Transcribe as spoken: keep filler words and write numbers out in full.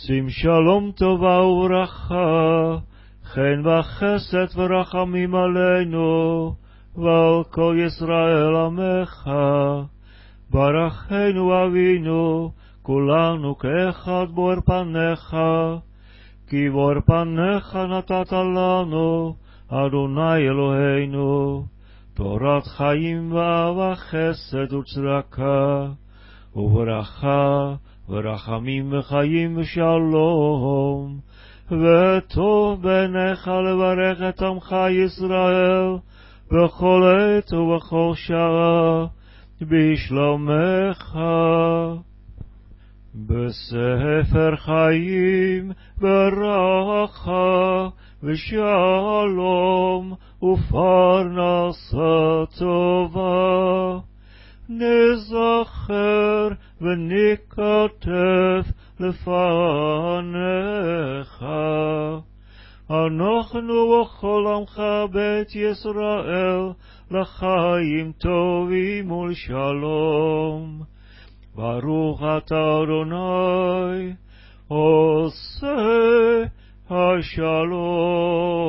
שים שלום טובה וברכה, חן וחסד ורחמים עלינו ועל כל ישראל עמך. ברכנו אבינו, כולנו כאחד באור פניך, כי באור פניך נתת לנו, אדוני אלוהינו, תורת חיים ואהבה חסד וצדקה, וברכה ורחמים וחיים ושלום, וטוב בעיניך לברך את עמך ישראל בכל עת ובכל שעה בשלומך. בספר חיים ברכה ושלום ופרנסה טובה, נזכר ונכתב לפניך. אנחנו וכל עמך בית ישראל לחיים טובים ולשלום. ברוך אתה אדוני עושה השלום.